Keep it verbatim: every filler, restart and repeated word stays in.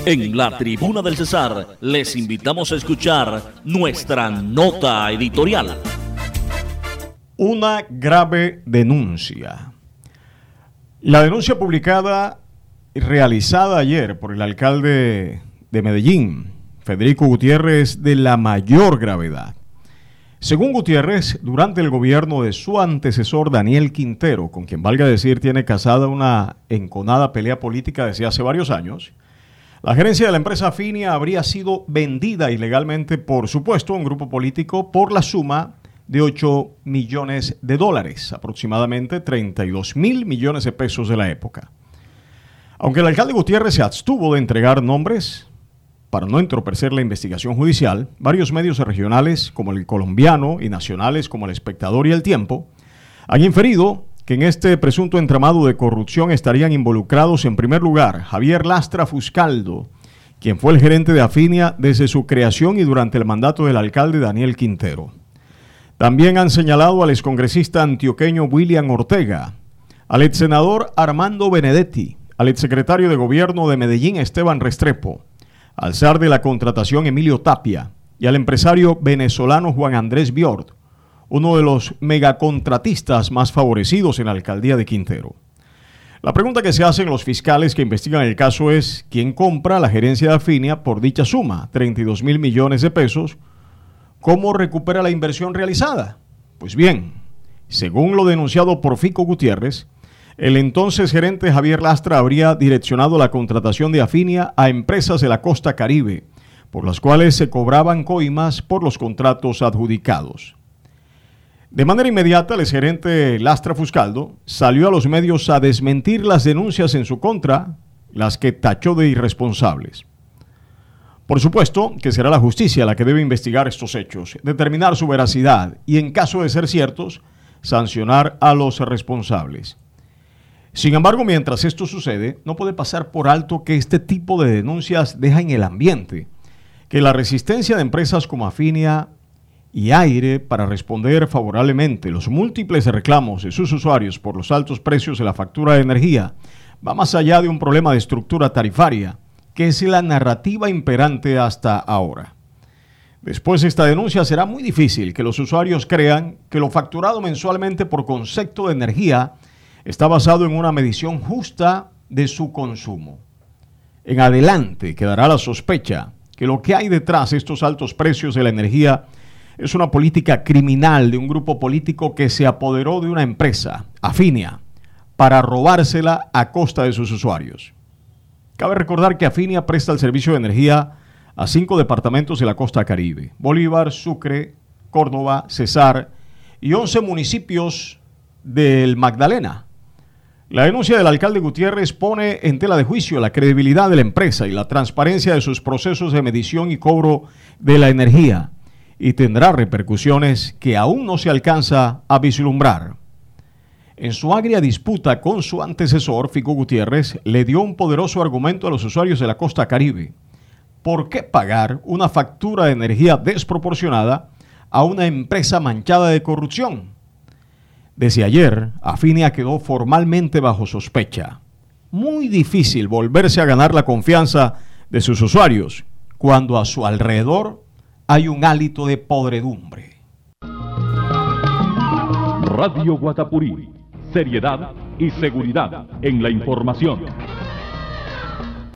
En la Tribuna del Cesar les invitamos a escuchar nuestra nota editorial. Una grave denuncia. La denuncia publicada y realizada ayer por el alcalde de Medellín, Federico Gutiérrez, de la mayor gravedad. Según Gutiérrez, durante el gobierno de su antecesor Daniel Quintero, con quien valga decir tiene casada una enconada pelea política desde hace varios años, la gerencia de la empresa Afinia habría sido vendida ilegalmente, por supuesto, a un grupo político por la suma de ocho millones de dólares, aproximadamente treinta y dos mil millones de pesos de la época. Aunque el alcalde Gutiérrez se abstuvo de entregar nombres para no entorpecer la investigación judicial, varios medios regionales como el Colombiano y nacionales como El Espectador y El Tiempo han inferido que en este presunto entramado de corrupción estarían involucrados en primer lugar Javier Lastra Fuscaldo, quien fue el gerente de Afinia desde su creación y durante el mandato del alcalde Daniel Quintero. También han señalado al excongresista antioqueño William Ortega, al exsenador Armando Benedetti, al exsecretario de Gobierno de Medellín Esteban Restrepo, al zar de la contratación Emilio Tapia y al empresario venezolano Juan Andrés Biord, uno de los megacontratistas más favorecidos en la alcaldía de Quintero. La pregunta que se hacen los fiscales que investigan el caso es ¿quién compra la gerencia de Afinia por dicha suma, treinta y dos mil millones de pesos? ¿Cómo recupera la inversión realizada? Pues bien, según lo denunciado por Fico Gutiérrez, el entonces gerente Javier Lastra habría direccionado la contratación de Afinia a empresas de la costa Caribe, por las cuales se cobraban coimas por los contratos adjudicados. De manera inmediata, el exgerente Lastra Fuscaldo salió a los medios a desmentir las denuncias en su contra, las que tachó de irresponsables. Por supuesto que será la justicia la que debe investigar estos hechos, determinar su veracidad y, en caso de ser ciertos, sancionar a los responsables. Sin embargo, mientras esto sucede, no puede pasar por alto que este tipo de denuncias deja en el ambiente que la resistencia de empresas como Afinia y Aire para responder favorablemente los múltiples reclamos de sus usuarios por los altos precios de la factura de energía va más allá de un problema de estructura tarifaria, que es la narrativa imperante hasta ahora. Después de esta denuncia será muy difícil que los usuarios crean que lo facturado mensualmente por concepto de energía está basado en una medición justa de su consumo. En adelante quedará la sospecha que lo que hay detrás de estos altos precios de la energía es una política criminal de un grupo político que se apoderó de una empresa, Afinia, para robársela a costa de sus usuarios. Cabe recordar que Afinia presta el servicio de energía a cinco departamentos de la costa Caribe: Bolívar, Sucre, Córdoba, Cesar y once municipios del Magdalena. La denuncia del alcalde Gutiérrez pone en tela de juicio la credibilidad de la empresa y la transparencia de sus procesos de medición y cobro de la energía, y tendrá repercusiones que aún no se alcanza a vislumbrar. En su agria disputa con su antecesor, Fico Gutiérrez le dio un poderoso argumento a los usuarios de la costa Caribe. ¿Por qué pagar una factura de energía desproporcionada a una empresa manchada de corrupción? Desde ayer, Afinia quedó formalmente bajo sospecha. Muy difícil volverse a ganar la confianza de sus usuarios cuando a su alrededor hay un hálito de podredumbre. Radio Guatapurí, seriedad y seguridad en la información.